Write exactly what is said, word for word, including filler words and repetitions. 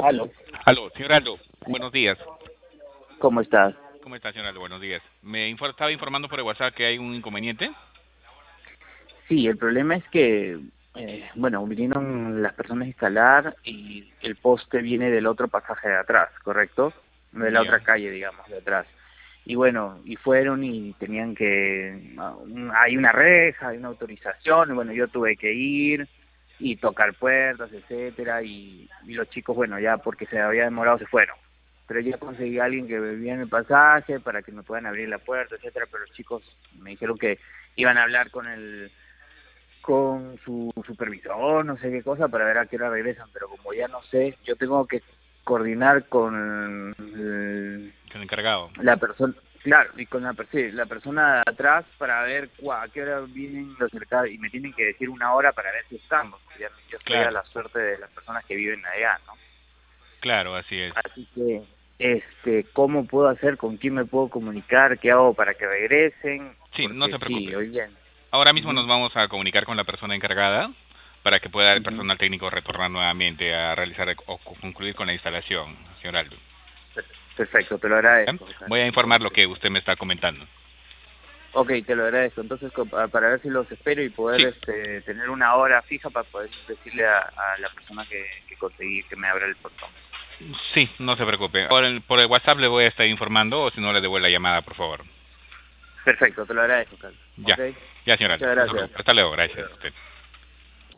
Aló, Aló, señor Aldo, buenos días. ¿cómo estás? ¿Cómo está, señor Aldo? Buenos días. Me infor- estaba informando por el WhatsApp que hay un inconveniente. Sí, el problema es que, eh, bueno, vinieron las personas a instalar y el poste viene del otro pasaje de atrás, ¿correcto? De la otra Ya, calle, digamos, de atrás. Y bueno, y fueron y tenían que, ah, un- hay una reja, hay una autorización, y bueno, yo tuve que ir y tocar puertas, etcétera, y, y los chicos, bueno, ya porque se había demorado se fueron. Pero ya conseguí a alguien que vivía en el pasaje para que me puedan abrir la puerta, etcétera, pero los chicos me dijeron que iban a hablar con el con su supervisor, no sé qué cosa, para ver a qué hora regresan, pero como ya no sé, yo tengo que coordinar con el- con el encargado. la persona, claro, y con la, per- sí, la persona de atrás para ver cua- a qué hora vienen los mercados y me tienen que decir una hora para ver si estamos, porque ya yo estoy a Claro, la suerte de las personas que viven allá, ¿no? claro, así es. Así que, este, ¿cómo puedo hacer? ¿Con quién me puedo comunicar? ¿Qué hago para que regresen? Sí, no Porque se sí, preocupe. hoy bien. Ahora mismo Ujú, nos vamos a comunicar con la persona encargada para que pueda el ujú. personal técnico retornar nuevamente a realizar o concluir con la instalación, señor Aldo. Per- Perfecto, te lo ¿Ya? agradezco, Oscar. Voy a informar lo Entonces, que usted me está comentando. ok, te lo agradezco. Entonces, co- pa- para ver si los espero y poder Sí, este, tener una hora fija para poder decirle a, a la persona que, que conseguí que me abra el portón. sí, no se preocupe. Por el, por el WhatsApp le voy a estar informando o si no le devuelvo la llamada, por favor. Perfecto, te lo agradezco, Carlos. Ya, Ok, ya, señor Aldo. muchas No se preocupe. gracias. Hasta luego, Hasta gracias luego. a usted.